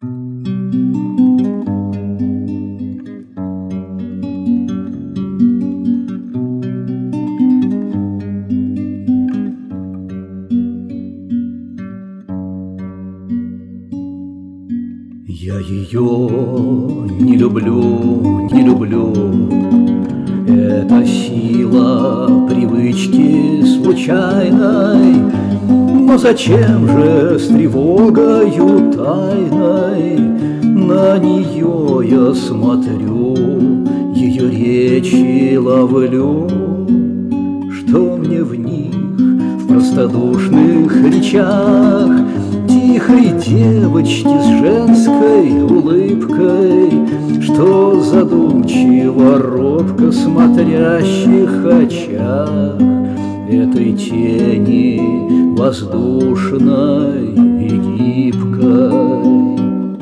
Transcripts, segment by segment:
Я ее не люблю, не люблю. Это сила привычки случайной. Но зачем же с тревогою тайной на нее я смотрю, ее речи ловлю? Что мне в них, в простодушных речах, тихой девочки с женской улыбкой, что задумчиво, робко смотрящих очах этой тени воздушной и гибкой?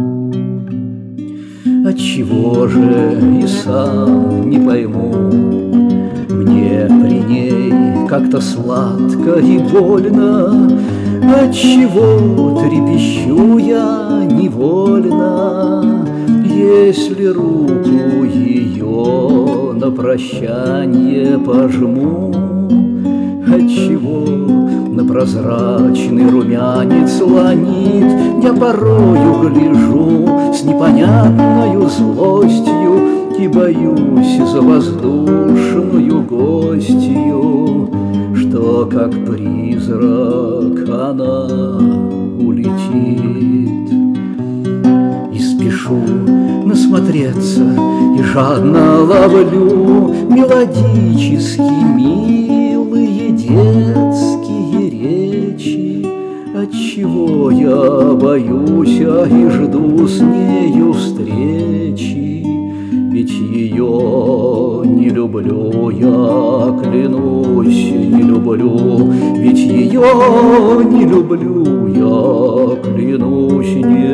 Отчего же и сам не пойму, мне при ней как-то сладко и больно? Отчего трепещу я невольно, если руку ее на прощанье пожму? Отчего на прозрачный румянец ланит я порою гляжу с непонятною злостью и боюсь за воздушную гостью, что как призрак она улетит. И спешу насмотреться и жадно ловлю мелодически милые детские речи. Отчего я боюсь, и жду с нею встречи? Ведь ее не люблю я, клянусь, не люблю. Ведь ее не люблю я, клянусь, не